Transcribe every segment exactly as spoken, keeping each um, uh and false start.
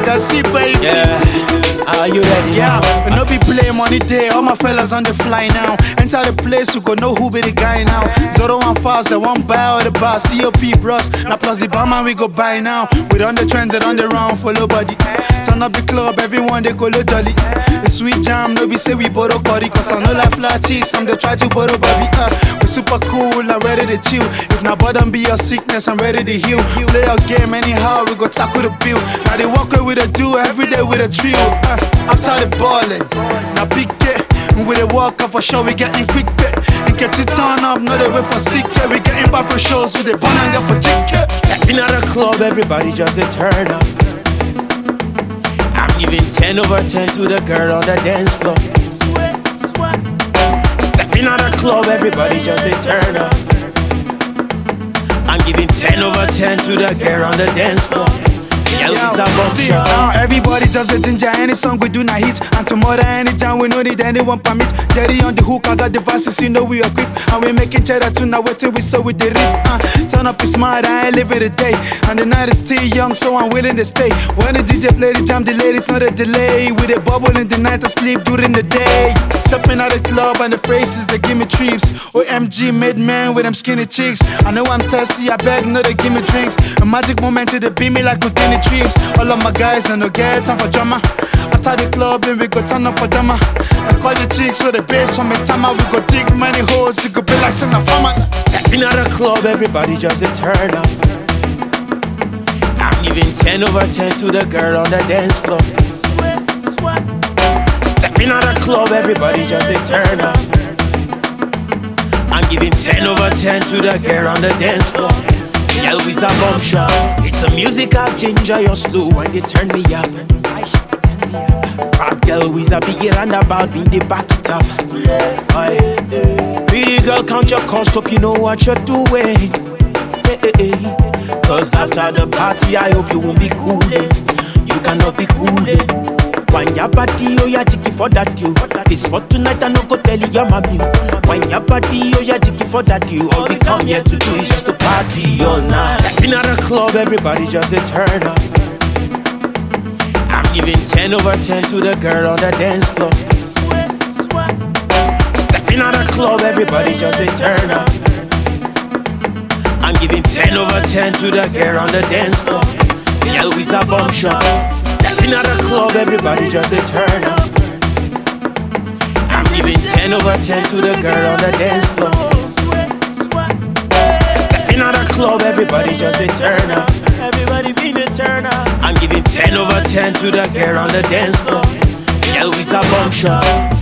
I see, baby. Yeah, are you ready? Yeah, and no be play money day. All my fellas on the fly now. Enter the place, you go know who be the guy now. Zero one fast, the one buy all the bar. C O P bros, now plus the barman we go buy now. We on the trend, they on the round, follow body. Turn up the club, everyone they call it jolly. The sweet jam, no be say we borrow curry. Cause I know like flat cheese, some they try to borrow baby. Uh, we super cool, I'm ready to chill. If not bottom be your sickness, I'm ready to heal. Play our game anyhow, we go tackle the bill. Now they walk away with a do, every day with a trio. Uh, after the ballin', now big day. We they walk up for sure, we getting quick pay. And get it turn up, no they wait for sick care. We getting back for shows, so they burn and get for ticket. Stepping out the club, everybody just a turn up. I'm giving ten over ten to the girl on the dance floor. Stepping out the club, everybody just a turn up. I'm giving ten over ten to the girl on the dance floor. Yeah, Yo, see, uh, everybody just a ginger. Any song we do not hit. And tomorrow any jam we no need anyone permit. Jerry on the hook, I got devices, you know we equip. And we making cheddar too, now waiting we saw with the rip. uh, Turn up is smart, I ain't living the day. And the night is still young, so I'm willing to stay. When the D J play the jam, the ladies not a delay. With a bubble in the night, I sleep during the day. Stepping out the club and the phrases, they give me trips. O M G made man with them skinny chicks. I know I'm thirsty, I beg, no they give me drinks. A magic moment to the beat me like Houdini dreams. All of my guys and no get time for drama. After the club, then we go turn up for drama. I call the chicks so the bass from me tama. We go dig many holes, you go be like Santa Farmer. Stepping out the club, everybody just a turn up. I'm giving ten over ten to the girl on the dance floor. Stepping out the club, everybody just a turn up. I'm giving ten over ten to the girl on the dance floor. Yeah, it's a bomb shot. It's a musical ginger, you're slow when you turn me up. Bad girl, with a big roundabout, in the back it up. Pretty girl, count your cost up, you know what you're doing. Hey, hey, hey. Cause after the party, I hope you won't be cooling. You cannot be cooling. When your body, oh yeah, jiggy for that you. This for tonight, I no go tell your mommy. When your body, oh yeah, jiggy for that you. All we come here to do is just to party all night. Stepping out the club, everybody just a turn up. I'm giving ten over ten to the girl on the dance floor. Stepping out the club, everybody just a turn up. I'm giving ten over ten to the girl on the dance floor. Yeah, it's a bomb shot. Stepping out the club, everybody just a turn up. I'm giving ten over ten to the girl on the dance floor. Stepping out the club, everybody just a turn up. Everybody be the turn up. I'm giving ten over ten to the girl on the dance floor. Yeah, it's a bomb shot.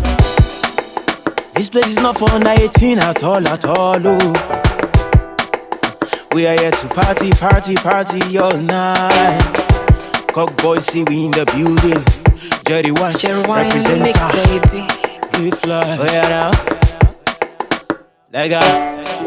This place is not for under eighteen at all, at all, oh. We are here to party, party, party all night. Cock boys, see we in the building. Jerry One, represent mix, baby. We fly. Oh yeah now. Lega.